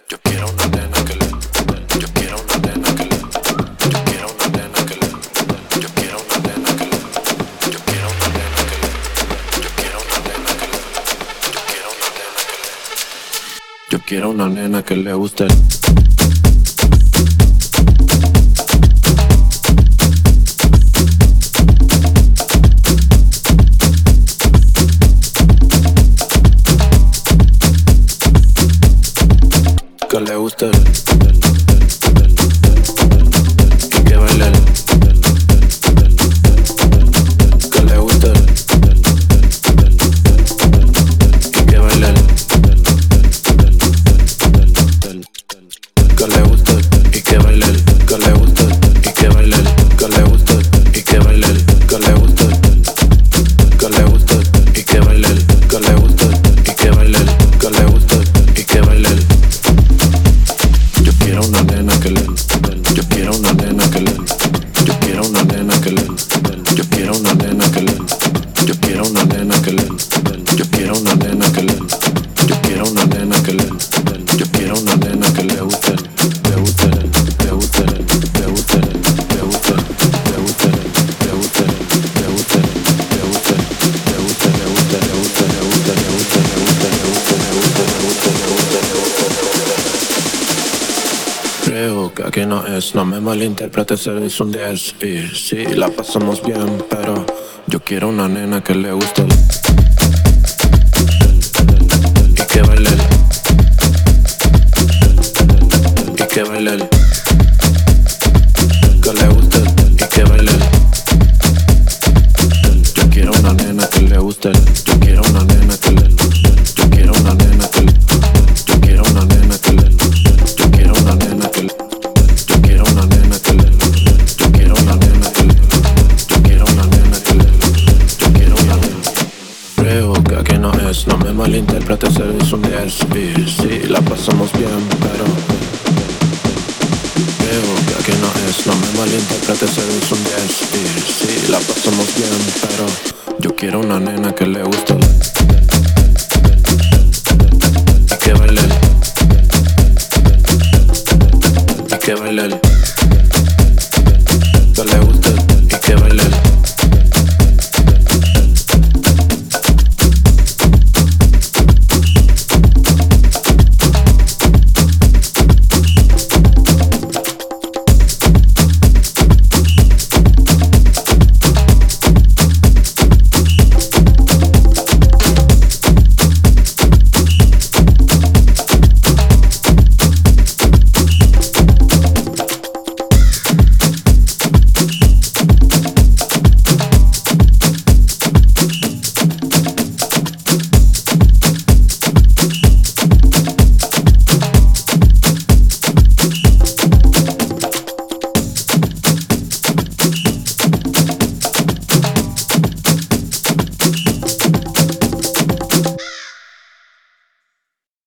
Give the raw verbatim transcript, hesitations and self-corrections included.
Yo quiero una nena que le, yo quiero una nena que le, yo quiero una nena que le, yo quiero una nena que le, yo quiero una nena que le, yo quiero una nena que le, yo quiero una nena que le, yo quiero una nena que le guste. Que le guste, y que baile, que le guste, y que baile, que le guste, y que baile, que le guste, y que baile, que le guste, y que baile, que le guste, que le guste, y que baile, que le guste, y que baile, que le guste, y que baile. Yo quiero una nena que le, yo quiero una nena que le, yo quiero una nena que le, yo quiero una nena que le, yo quiero una nena que le, yo quiero una nena que le, yo quiero una nena que le, yo quiero una nena que le guste, le guste, le guste, le guste, le guste, le guste, le guste, le guste, le guste, le guste, le guste, le guste, le guste, le guste, le guste, le guste, le guste, le guste, le guste, le guste. Creo que aquí no es, no me malinterpretes, eres un diez y sí, la pasamos bien, pero yo quiero una nena que le guste y que baile, y que baile, que le guste y que baile. Yo quiero una nena que le guste, yo quiero una nena que le, yo quiero una nena que le, yo quiero una nena que le, yo quiero una nena que le, yo quiero una nena que le, yo quiero una nena que le, yo quiero una nena que le, yo quiero una nena. Creo que aquí no es, no me malinterpretes, eres un diez y sí, la pasamos bien, pero creo que aquí no es, no me malinterpretes, eres un diez y sí, la pasamos bien, pero yo quiero una nena que le guste.